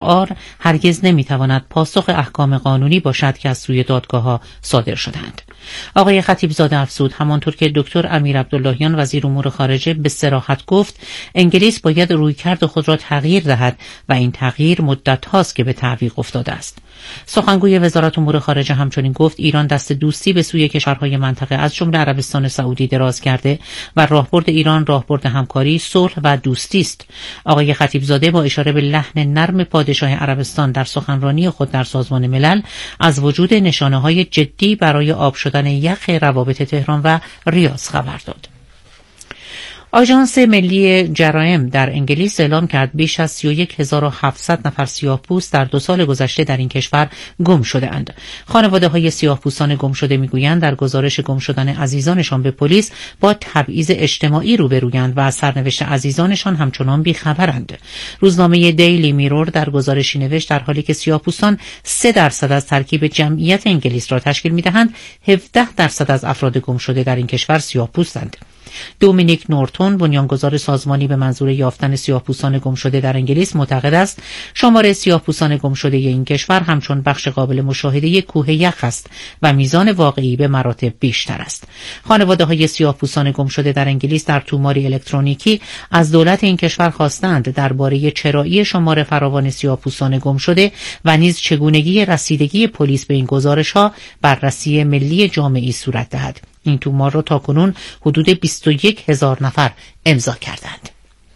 آر هرگز نمیتواند پاسخ احکام قانونی باشد که از سوی دادگاه‌ها صادر شدند. آقای خطیبزاده افزود همانطور که دکتر امیر عبداللهیان وزیر امور خارجه به صراحت گفت، انگلیس باید رویکرد خود را تغییر دهد و این تغییر مدت هاست که به تعویق افتاده است. سخنگوی وزارت امور خارجه همچنین گفت ایران دست دوستی به سوی کشورهای منطقه از جمله عربستان سعودی دراز کرده و راهبرد ایران راهبرد همکاری، صلح و دوستی است. آقای خطیبزاده با اشاره به لحن نرم پادشاه عربستان در سخنرانی خود در سازمان ملل از وجود نشانه‌های جدی برای آب شدن یخ روابط تهران و ریاض خبر داد. آژانس ملی جرایم در انگلیس اعلام کرد بیش از 31700 نفر سیاه‌پوست در 2 سال گذشته در این کشور گم شده‌اند. خانواده‌های سیاه‌پوستان گم شده می‌گویند در گزارش گم شدن عزیزانشان به پلیس با تبعیض اجتماعی روبرویند و از سرنوشت عزیزانشان همچنان بی‌خبرند. روزنامه دیلی میرور در گزارشی نوشت در حالی که سیاه‌پوستان 3% از ترکیب جمعیت انگلیس را تشکیل می‌دهند، 17% از افراد گم شده در این کشور سیاه‌پوستند. دومینیک نورتون، بنیانگذار سازمانی به منظور یافتن سیاه‌پوستان گم شده در انگلیس، معتقد است شمار سیاه‌پوستان گم شده این کشور همچون بخش قابل مشاهده کوه یخ است و میزان واقعی به مراتب بیشتر است. خانواده‌های سیاه‌پوستان گم شده در انگلیس در توماری الکترونیکی از دولت این کشور خواستند درباره چرایی شمار فراوان سیاه‌پوستان گم شده و نیز چگونگی رسیدگی پلیس به این گزارش‌ها بررسی ملی جامعی صورت دهد. این تومار را تاکنون حدود 21,000 نفر امضا کردند.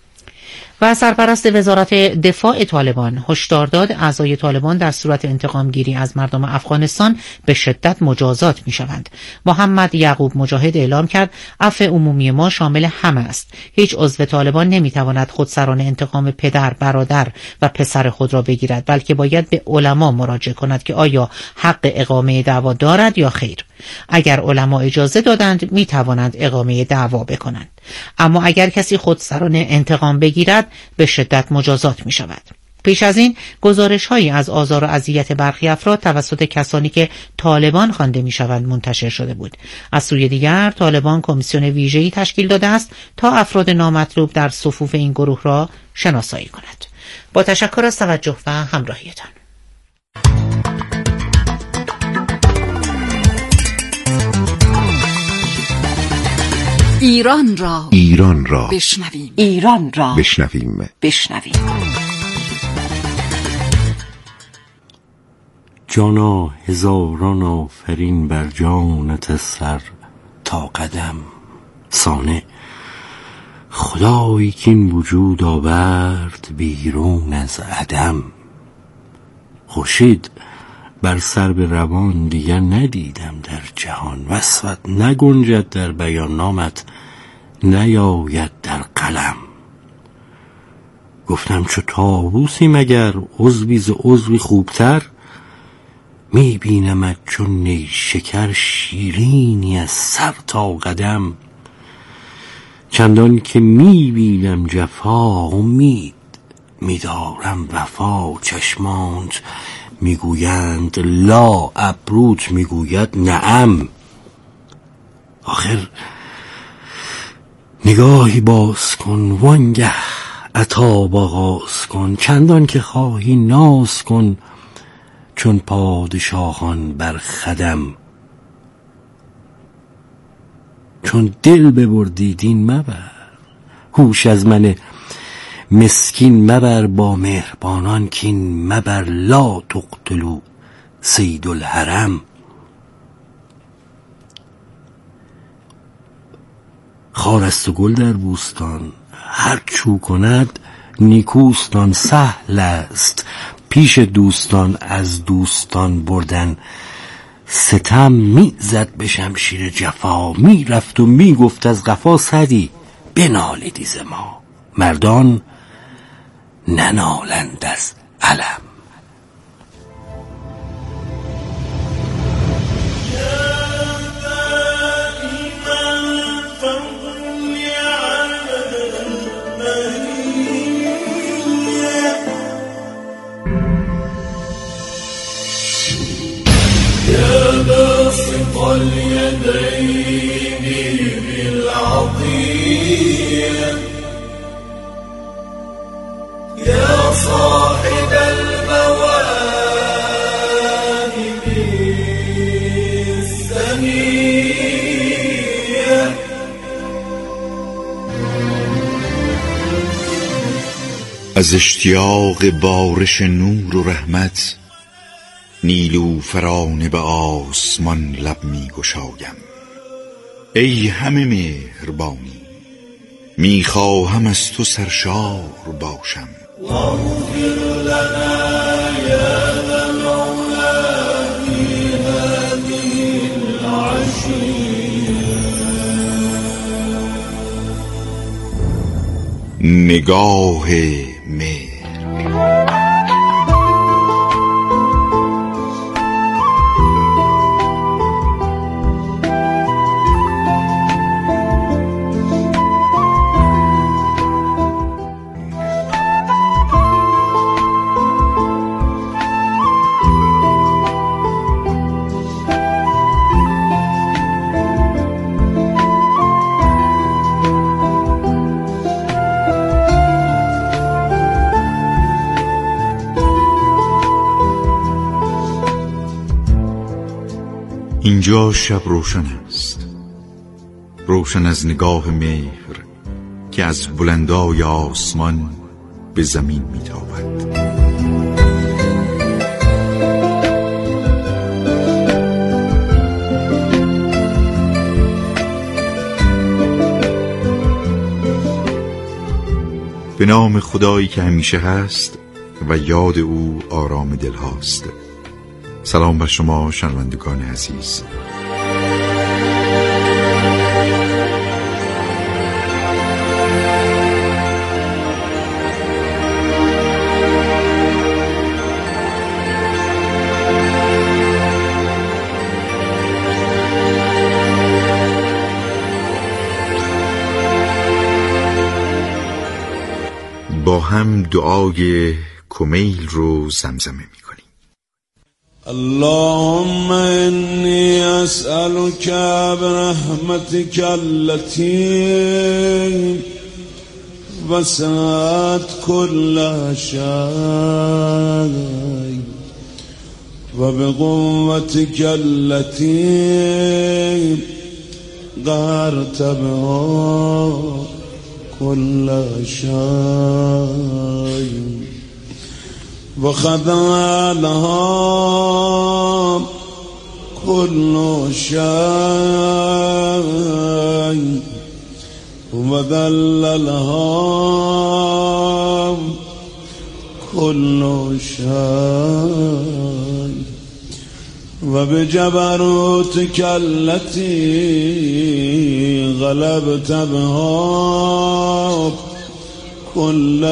و سرپرست وزارت دفاع طالبان هشدار داد اعضای طالبان در صورت انتقام گیری از مردم افغانستان به شدت مجازات می شوند. محمد یعقوب مجاهد اعلام کرد عفو عمومی ما شامل همه است. هیچ عضو طالبان نمی تواند خودسرانه انتقام پدر، برادر و پسر خود را بگیرد، بلکه باید به علما مراجعه کند که آیا حق اقامه دعوا دارد یا خیر. اگر علما اجازه دادند می توانند اقامه دعوا بکنند، اما اگر کسی خودسرانه انتقام بگیرد به شدت مجازات می شود. پیش از این گزارش‌هایی از آزار و اذیت برخی افراد توسط کسانی که طالبان خوانده می‌شوند منتشر شده بود. از سوی دیگر طالبان کمیسیون ویژه‌ای تشکیل داده است تا افراد نامطلوب در صفوف این گروه را شناسایی کند. با تشکر از توجه و همراهیتان. ایران را بشنویم. ایران را بشنویم. جانا هزاران آفرین بر جانت سر تا قدم. صانع خدایی که این وجود آورد بیرون از عدم. خورشید بر سر به روان دیگر ندیدم در جهان. وصفت نگنجد در بیان، نامت نیاید در قلم. گفتم چو طاووسی مگر عضوی ز عضوی خوبتر. میبینمت چون نیشکر شیرینی از سر تا قدم. چندان که میبینم جفا امید میدارم وفا. چشمانت میگویند لا، ابروت میگوید نعم. آخر نگاهی باز کن وانگه عتاب آغاز کن. چندان که خواهی ناز کن چون پادشاهان بر خدم. چون دل ببردی دین مبر، هوش از من مسکین مبر. با مهربانان کین مبر، لا تقتلوا صید الحرم. خار است و گل در بوستان، هر چو کند نیکوستان. سهل است پیش دوستان از دوستان بردن ستم. میزد به شمشیر جفا، میرفت و میگفت از قفا. سعدی بنالیدی ز ما، مردان ننالند از علم. اليدين بالعطية يا صاحب از اشتیاق بارش نور و رحمت نیلوفرانه به آسمان لب می گشایم. ای همه مهربانی، می خواهم از تو سرشار باشم. واغفر لنا یا ذا العلا فی هذه العشیة. نگاه مهر. اینجا شب روشن است، روشن از نگاه مهر که از بلندای آسمان به زمین میتابد. به نام خدایی که همیشه هست و یاد او آرام دل هاست. سلام بر شما شنوندگان عزیز. با هم دعای کمیل رو زمزمه می‌کنیم. اللهم إني أسألك برحمتك التي وسعت كل شيء وبقوتك التي قهرت بها كل شيء وخضع لها كل شيء وذل لها كل شيء وبجبروتك التي غلبت بها كل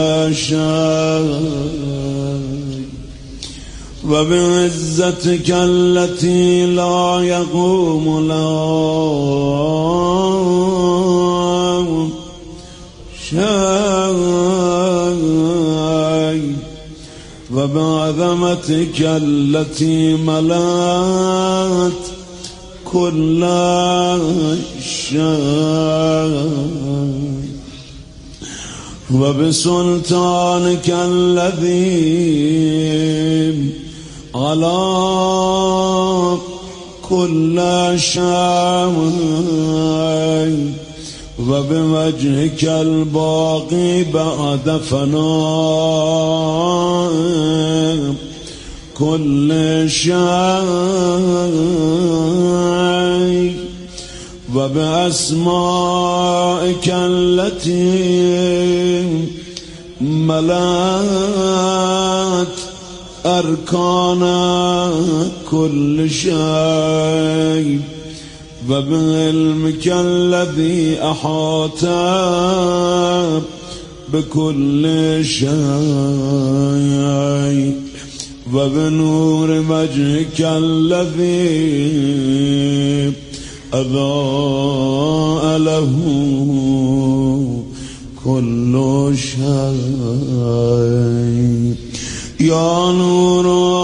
شيء وبعزتك التي لا يقوم لها شيء وبعظمتك التي ملأت كل شيء وبسلطانك الذي على كل شيء وبوجهك الباقي بعد فناء كل شيء وبأسمائك التي ملأت أركان كل شيء وبعلمك الذي أحاط بكل شيء وبنور وجهك الذي أضاء له كل شيء يا نور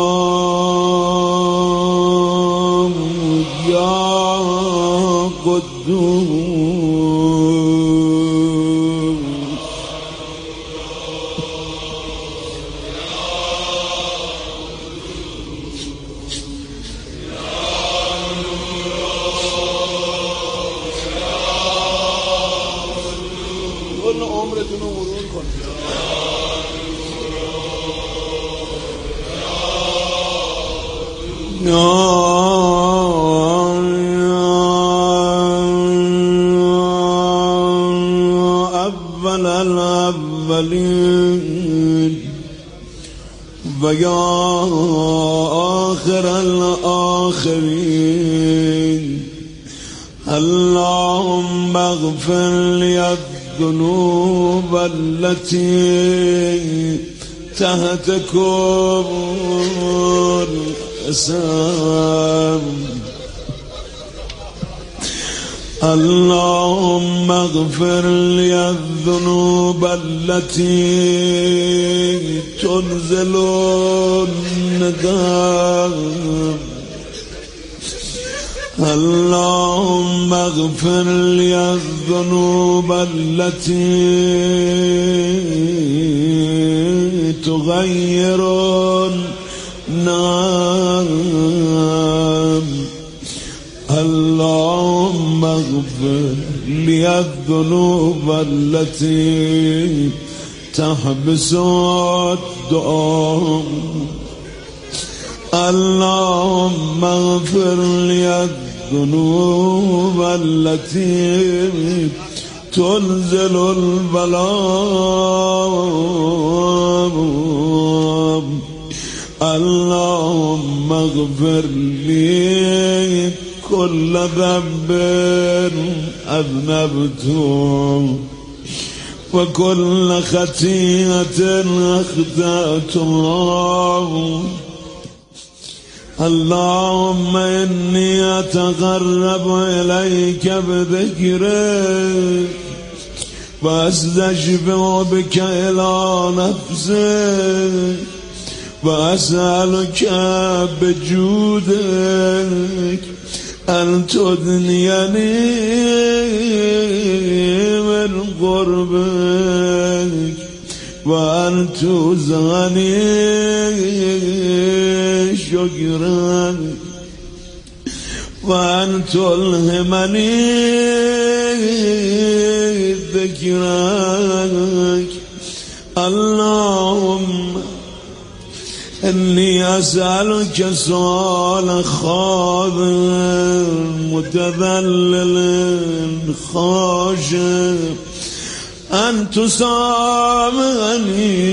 يا قدوس أول الأولين ويا آخر الآخرين اللهم اغفر لي الذنوب التي تحت كبر الأسام اللهم اغفر لي الذنوب التي تنزل الندم اللهم اغفر لي الذنوب التي تغير النعم اللهم اغفر لي الذنوب التي تحبس الدعاء اللهم اغفر لي الذنوب التي تنزل البلاء اللهم اغفر لي كل ذنب أذنبته وكل خطيئة أخطأتها اللهم إني أتقرب إليك بذكرك وأستشفع بك إلى نفسك وأسألك بجودك أن تدنيني من قربك وأن تزغني شكرا وأن تلهمني ذكرك اللهم إني أسألك سؤال خاضع متذلل خاشع أن تسامحني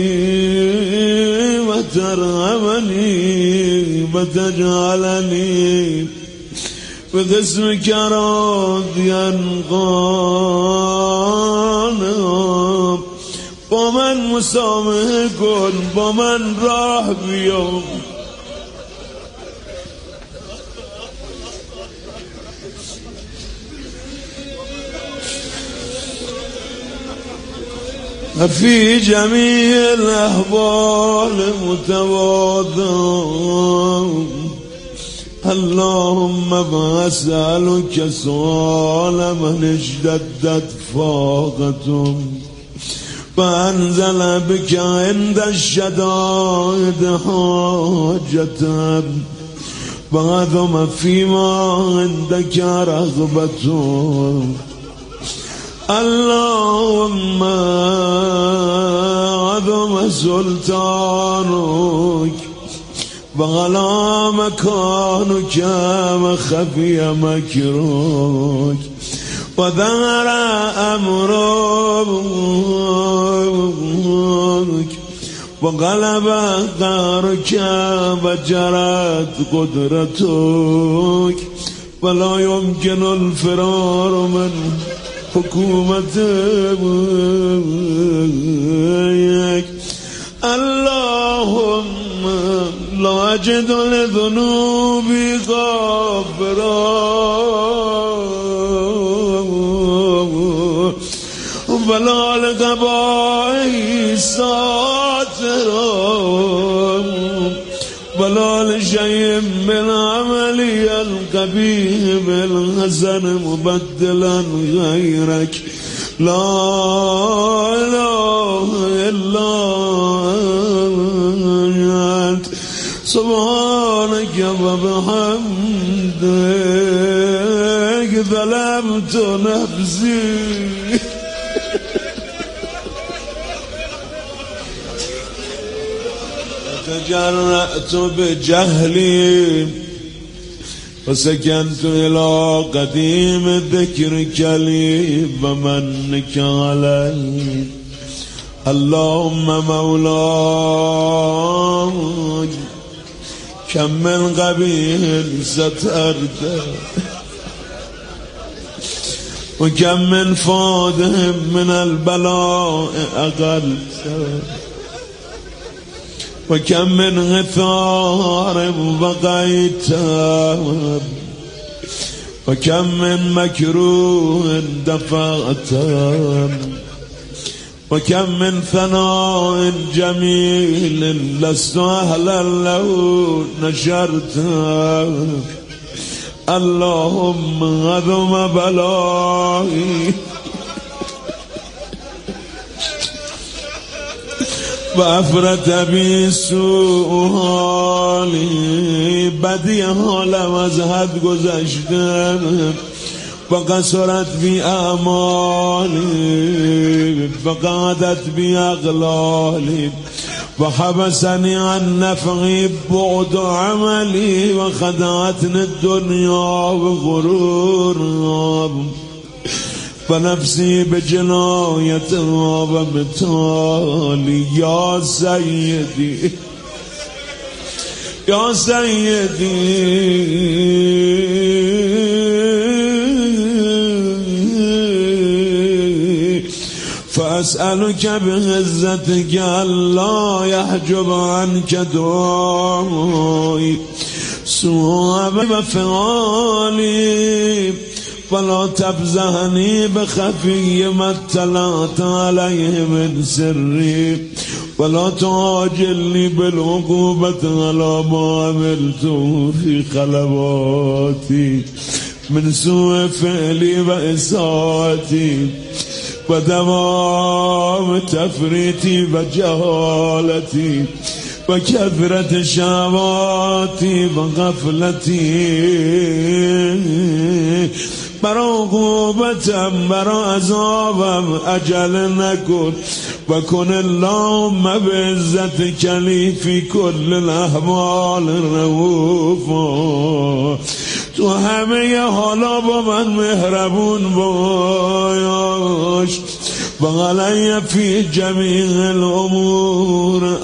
وترحمني وتجعلني باسمك راضيا قانعا ومن مسامح کن با من راه بیا في جميع الأحوال متواضع اللهم أسألك سؤال من اشتدت فاقته فأنزل بك عند الشدائد حاجة وعظم فيما عندك رغبته اللهم عظم سلطانك وغلا مكانك وخفي مكرك وظهر أمرك وغلب قهرك وجرت قدرتك ولا يمكن الفرار من حكومتك اللهم لا أجد لذنوبي غافرا ولا لقبائي ساترا ولا لشيء من عملي القبيح بالحسن مبدلا غيرك لا إله إلا أنت سبحانك وبحمدك ظلمت نفسي تجرأت بجهلي وسكنت إلى قديم ذكرك لي ومنك علي اللهم مولاي كم من قبيح سترته وكم من فاده من البلاء أقلته وكم من غثار بقيته وكم من مكروه دفعته وكم من ثناء جميل لست أهلا له نشرته اللهم عظم بلائي وافرت بی سوء حالی بدی حالم از حد گذشته و قصرت بی اعمالی و قعدت بی اغلالی و حبسنی عن نفعی بعد عملی و خدعتنی الدنیا و غرور ونفسي بجناية ومثالي يا سيدي يا سيدي فأسألك بعزتك ألا يحجب عنك دعائي سوء بفعالي فلا تفزعني بخفي ما اطلعت عليه من سري ولا تعاجلني بالعقوبة على ما عملته في خلواتي من سوء فعلي وإساءتي ودوام تفريطي وجهالتي وكثرة شهواتي وغفلتي برا عقوبتم برا عذابم اجل نکن و کن اللهم بعزتک لی فی کل الاحوال رؤوفا تو همه حالا با من مهربون باش و علی فی جمیع الامور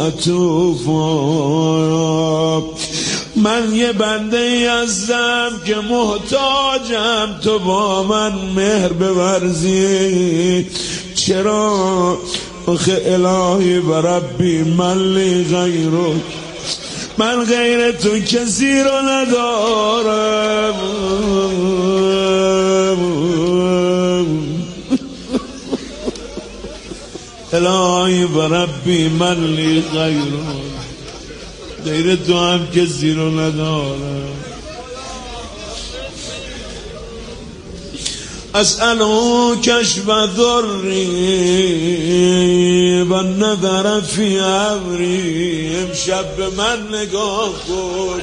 عطوفا من یه بنده ای هستم که محتاجم تو با من مهر بورزی چرا آخه الهی و ربی من لی غیرک من غیر تو کسی رو ندارم الهی و ربی من لی غیرک غیر تو هم کسی رو ندارم اسألو کشف ضری و نظر فی امری امشب به من نگاه کن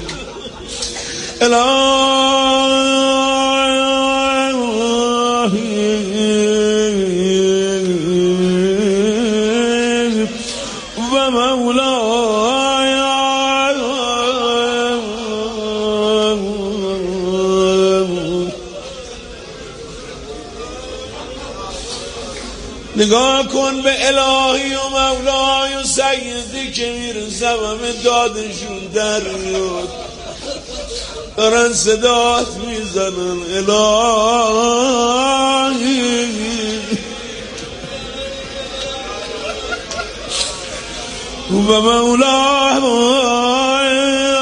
الهی و مولای نگاه کن به الهی و مولای و سیدی که میرسم همه دادشون در میاد دارن صدات میزنن الهی و مولای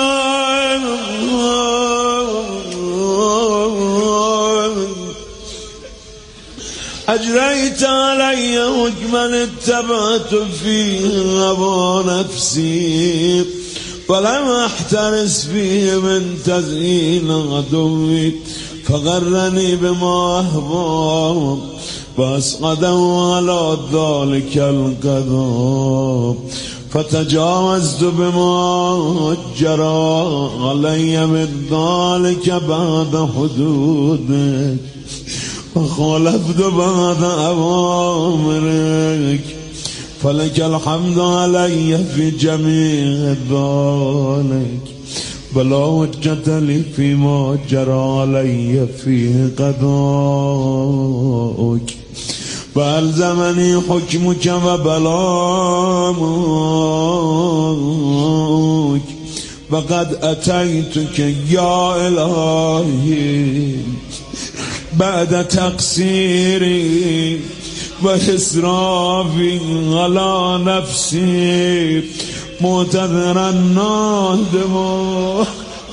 اجريت علي حكما اتبعت فيه هوى نفسي ولم احترس فيه من تزيين عدوي فغرني بما اهوى واسقده على ذلك القضاء فتجاوزت بما جرى علي من ذلك بعد حدودك وخالفت بعد أوامرك فلك الحمد علي في جميع ذلك ولا حجة لي فيما جرى علي فيه قضاؤك فألزمني حكمك وبلاغك فقد أتيتك يا إلهي بعد تقصيري وإسرافي على نفسي معتذرا نادما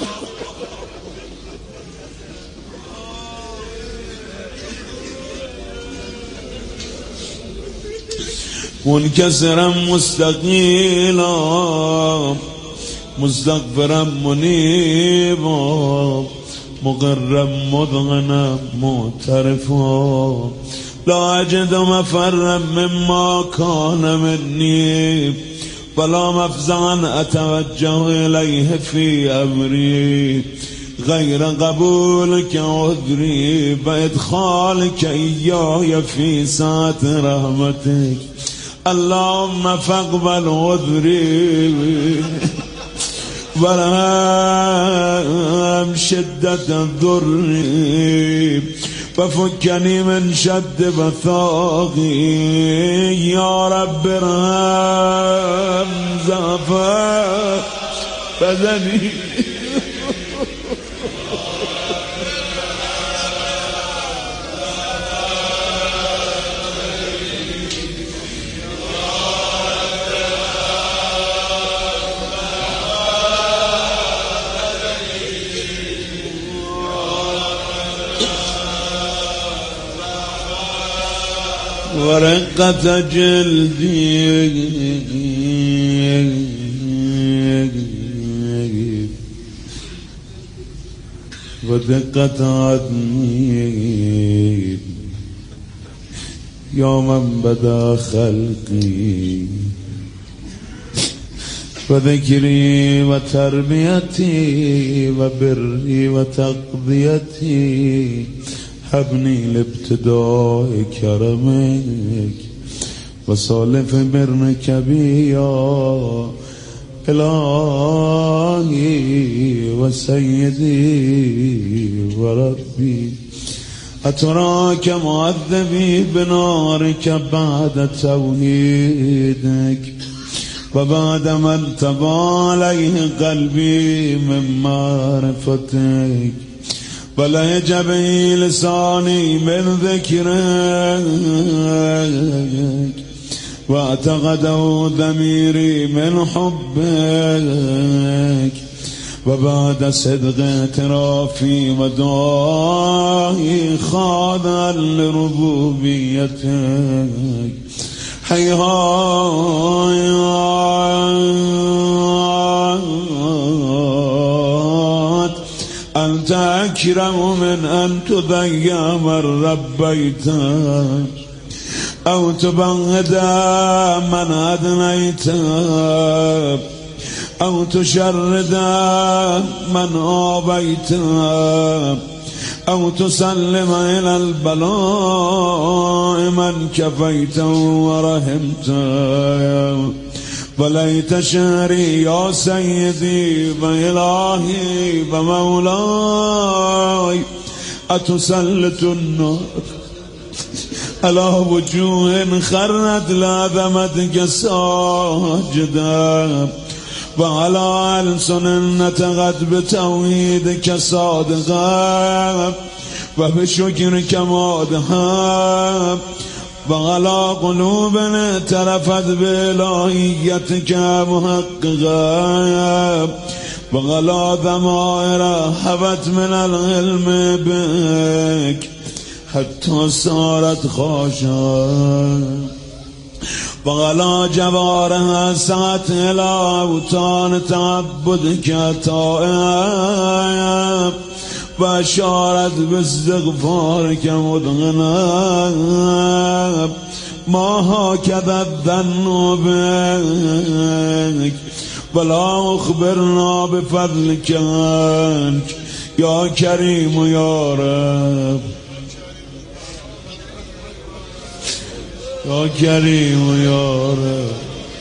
منكسرا مستقيلا مستغفرا منيبا مقرا مذغنا معترفا لا أجد مفرا مما كان مني فلا مفزعا أتوجه إليه في أمري غير قبولك عذري بإدخالك إياي في سعة رحمتك اللهم فاقبل عذري وارحم شدة ضري ففكني من شد بثاقي يا رب ارحم زعفا بدني ورقة جلدي ودقة عدني يوما بدا خلقي وذكري وتربيتي وبري وتقضيتي هبني لابتداء كرمك وصالف برنك بي يا إلهي وسيدي وربي أتراك معذبي بنارك بعد توحيدك وبعد ما انتبى عليه قلبي من معرفتك ولا يجبي لساني من ذكرك واعتقده ضميري من حبك وبعد صدق اعترافي ودعائي خاضعا لربوبيتك هيهات أنت أكرم من أن تضيع من ربيته أو تبغض من أدنيته أو تشرد من آبيته أو تسلم إلى البلاء من كفيته ورحمته وليت شعري يا سيدي وإلهي ومولاي أتسلط النار على وجوه خرت لعظمتك ساجدا وعلى ألسن نطقت بتوحيدك صادقا وبشكرك مادحا وعلى قلوب اعترفت بإلهيتك محققا وعلى ضمائر هبت من العلم بك حتى صارت خاشعة وعلى جوارها سعت إلى أوطان تعبدك طائعة وأشارت باستغفارك مدغنا ما هكذا الظن بك ولا أخبرنا بفضلك عنك يا كريم يا رب یا کریم یا رب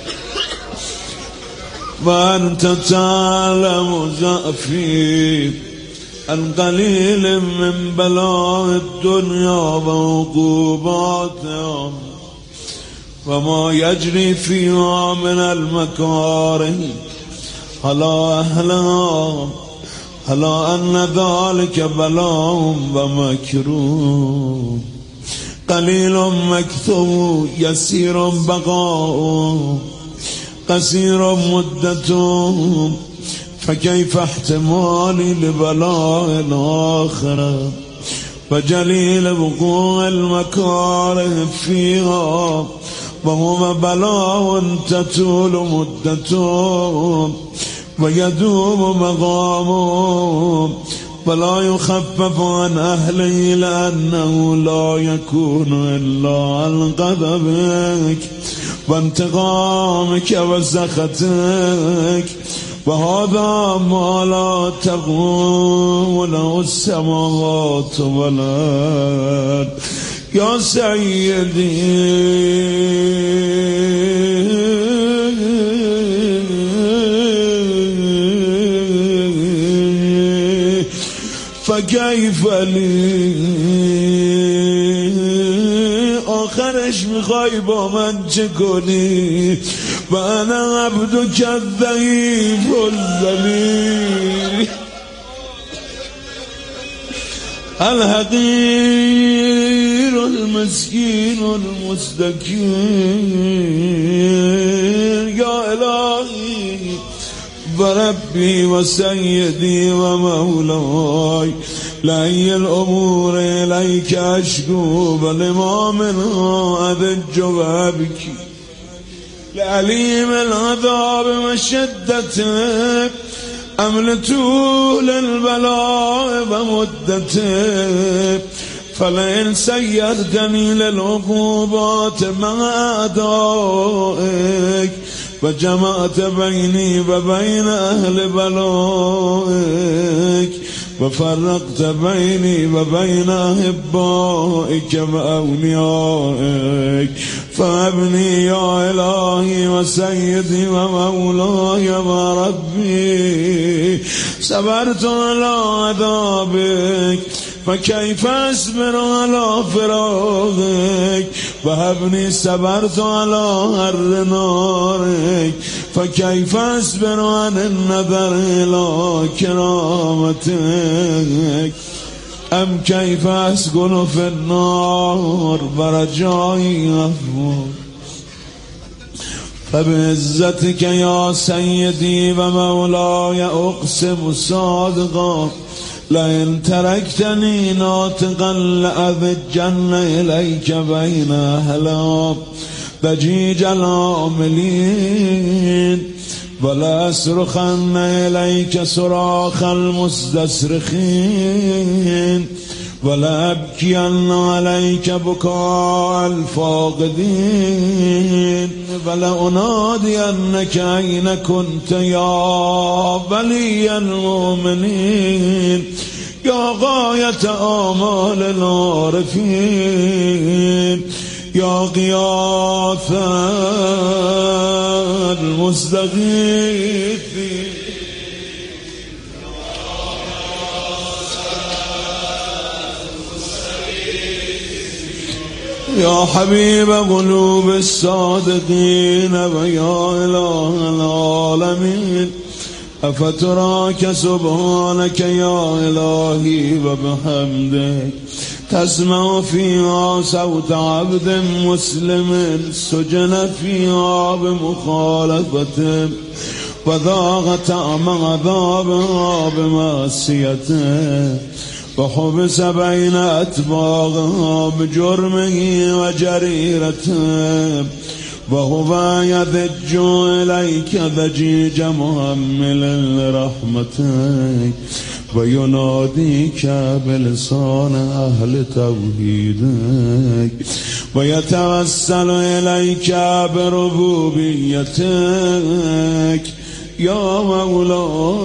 و انت تعلم ضعفی القلیل من بلاء الدنیا و عقوباتها و ما یجری فیها من المکاره حلا اهلها حلا ان ذلك بلاء و مکروه قلیل مکتوب یسیر بقاء قصیر مدته فكيف احتمالي لبلاء الآخرة وجليل وقوع المكاره فيها وهو بلاء تطول مدته ويدوم مقامه ولا يخفف عن أهله لأنه لا يكون إلا عن غضبك وانتقامك وسخطك وهذا ما لا تقوم له السماوات والأرض يا سيدي فكيف لي آخرش میخوای با من چه کنی و انا عبدک الضعیف الذلیل الحقیر المسکین المستکین یا الهی و ربی و سیدی و مولای لأي الأمور إليك أشكو بلما منها أذج وأبكي لأليم العذاب وشدته أمل طول البلاء ومدته فلئن سيرتني للعقوبات مع أعدائك وجمعت بيني وبين أهل بلائك وفرقت بيني وبين أحبائك وأوليائك فابني يا إلهي وسيدي ومولاي وربي صبرت على عذابك فكيف أصبر على فراقك وهبني صبرت على حر نارك فكيف أصبر عن النظر إلى كرامتك أم كيف أسكن في النار برجائي أفوت فبعزتك يا سيدي ومولاي أقسم صادقا لئن تركتني ناطقا لأذجن إليك بين أهلها ضجيج العاملين ولا أصرخن إليك صراخ المستصرخين ولا أبكين عليك بكاء الفاقدين ولا أنادينك أين كنت يا ولي المؤمنين يا غاية آمال العارفين يا غياث المستغيثين يا حبيب قلوب الصادقين ويا إله العالمين أفتراك سبحانك يا إلهي وبحمدك تسمع فيها صوت عبد مسلم سجن فيها بمخالفته وذاق طعم عذابها بمعصيته وحبس بين أتباعها بجرمه وجريرته وهو يذج إليك ضجيج مهمل لرحمتك ويناديك بلسان أهل توحيدك ويتوسل إليك بربوبيتك يا مولاي